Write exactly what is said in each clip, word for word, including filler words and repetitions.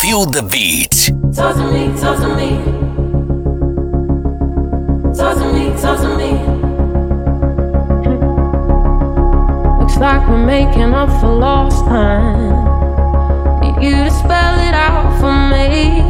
Feel the beat. Talk to me, talk to me. Talk to me, talk to me. Looks like we're making up for lost time. Need you to spell it out for me.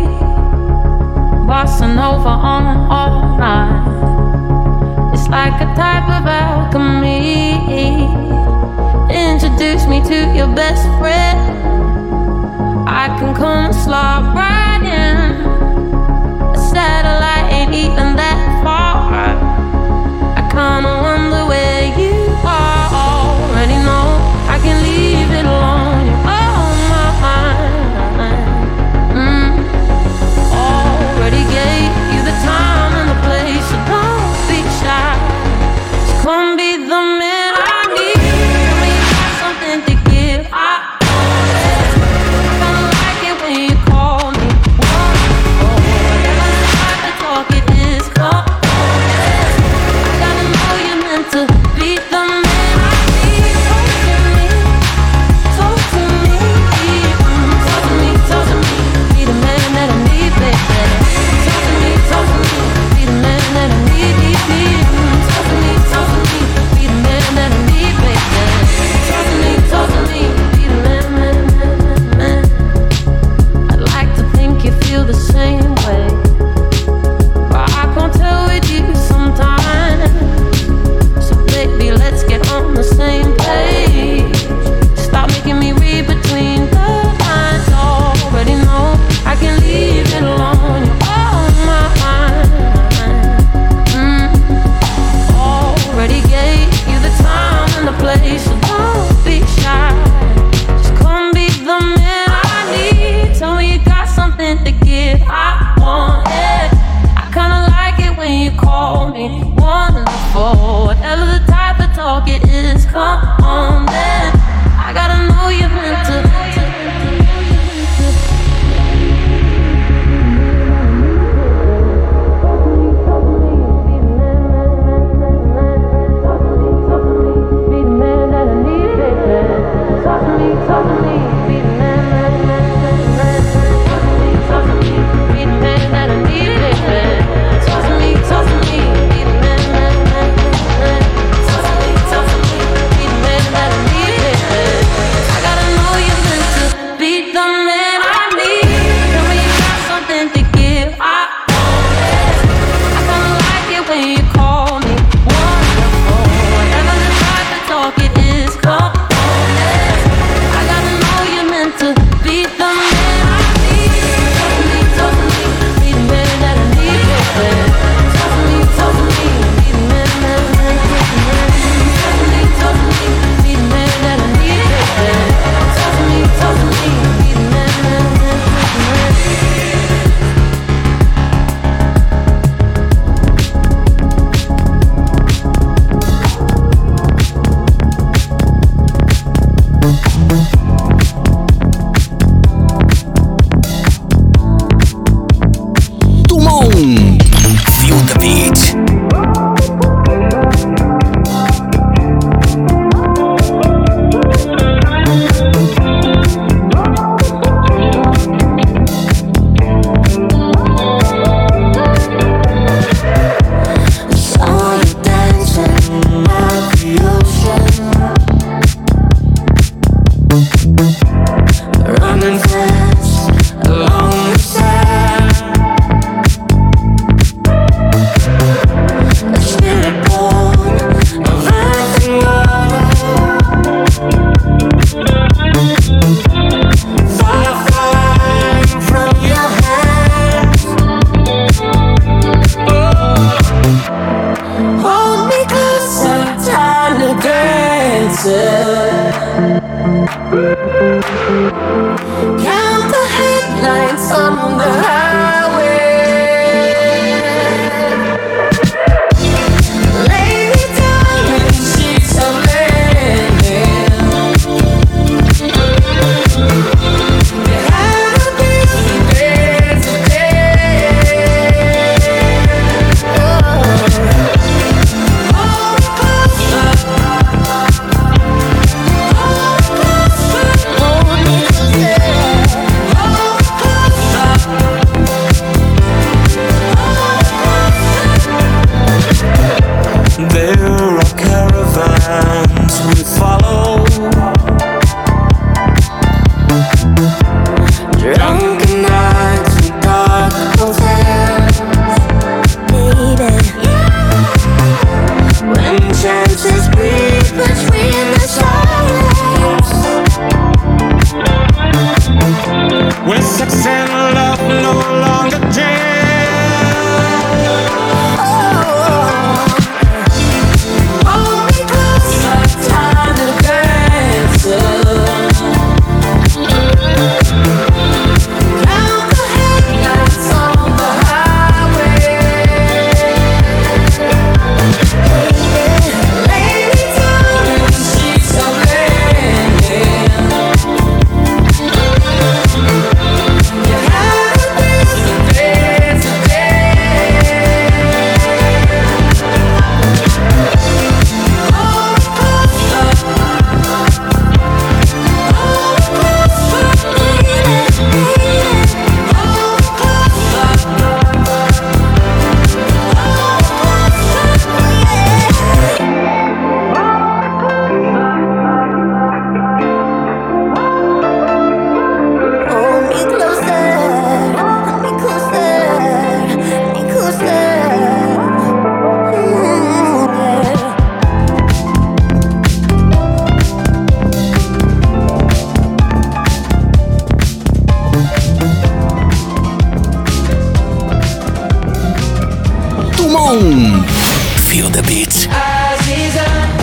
Bossa Nova on all night. It's like a type of alchemy. Introduce me to your best friend. I can come and slide right in. A satellite ain't even that far. I kinda wonder where you are. Already know I can leave it alone. You're on my mind. mm. Already gave you the time and the place, so don't be shy. Just come be the man I need. Tell me you got something to give. I when you call me, oh, whatever type of talk it is. When sex and love no longer jam. Hold me close, like time to dance. Count the headlights on the highway. Lady down in the streets of London. You had a piece of day today. Hold closer, hold closer, baby, baby. Hold closer, hold closer, Hold me closer, hold me closer, me closer. Mm, yeah. Tout le monde! Feel the beat. Aziza,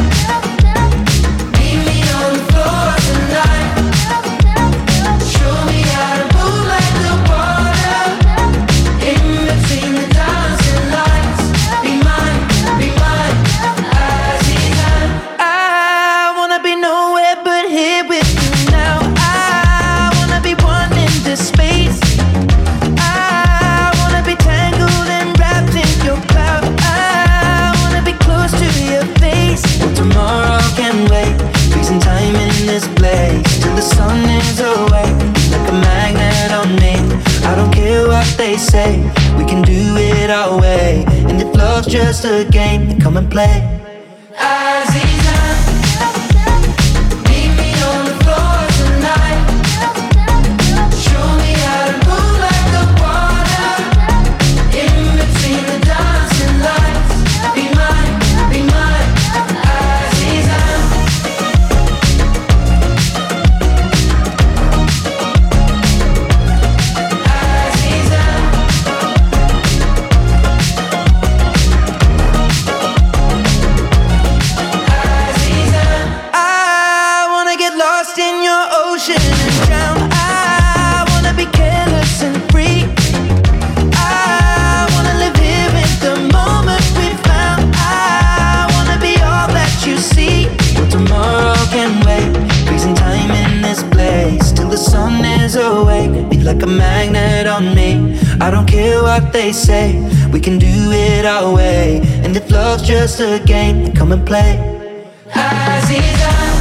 meet me on the floor tonight. Show me how to move like the water in between the dancing lights. Be mine, be mine, Aziza. I wanna be nowhere but here with you now. I wanna be one in the space. I wanna be tangled and wrapped in your cloud. I wanna be close to your face. Well, tomorrow can wait. Freezing time in this place till the sun is away. Like a magnet on me. I don't care what they say. We can do it our way. And if love's just a game, then come and play. Aziza, meet me on the floor tonight. Show me how to move like the water in between the dancing lights. Be mine, be mine, Aziza. Aziza. I wanna get lost in your ocean and drown. I wanna be careless and free. I wanna live here in the moment we found. I wanna be all that you see. Well, tomorrow can wait. Freezing time in this place till the sun is awake. Be like a magnet on me. I don't care what they say. We can do it our way. And if love's just a game, then come and play. Aziza.